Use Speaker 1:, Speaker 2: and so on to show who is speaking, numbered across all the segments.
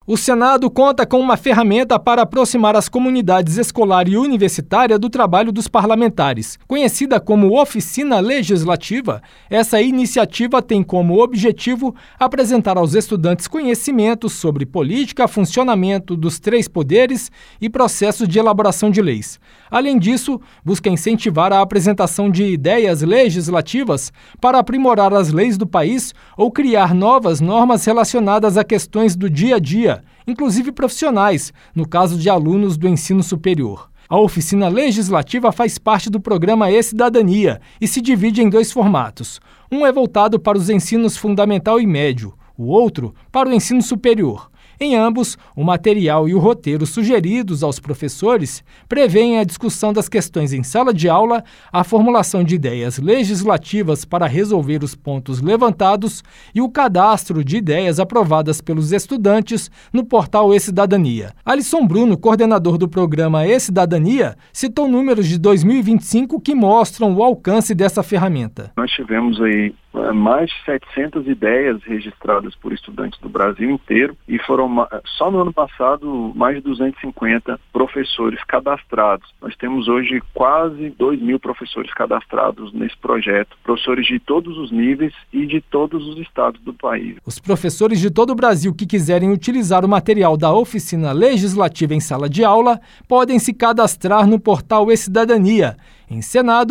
Speaker 1: O Senado conta com uma ferramenta para aproximar as comunidades escolar e universitária do trabalho dos parlamentares. Conhecida como Oficina Legislativa, essa iniciativa tem como objetivo apresentar aos estudantes conhecimentos sobre política, funcionamento dos três poderes e processos de elaboração de leis. Além disso, busca incentivar a apresentação de ideias legislativas para aprimorar as leis do país ou criar novas normas relacionadas a questões do dia a dia, inclusive profissionais, no caso de alunos do ensino superior. A oficina legislativa faz parte do programa E-Cidadania e se divide em dois formatos. Um é voltado para os ensinos fundamental e médio, o outro para o ensino superior. Em ambos, o material e o roteiro sugeridos aos professores prevêem a discussão das questões em sala de aula, a formulação de ideias legislativas para resolver os pontos levantados e o cadastro de ideias aprovadas pelos estudantes no portal E-Cidadania. Alisson Bruno, coordenador do programa E-Cidadania, citou números de 2025 que mostram o alcance dessa ferramenta.
Speaker 2: Nós tivemos aí mais de 700 ideias registradas por estudantes do Brasil inteiro e foram, só no ano passado, mais de 250 professores cadastrados. Nós temos hoje quase 2.000 professores cadastrados nesse projeto, professores de todos os níveis e de todos os estados do país.
Speaker 1: Os professores de todo o Brasil que quiserem utilizar o material da oficina legislativa em sala de aula podem se cadastrar no portal E-Cidadania, em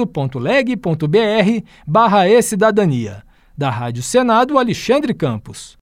Speaker 1: senado.leg.br/ecidadania. Da Rádio Senado, Alexandre Campos.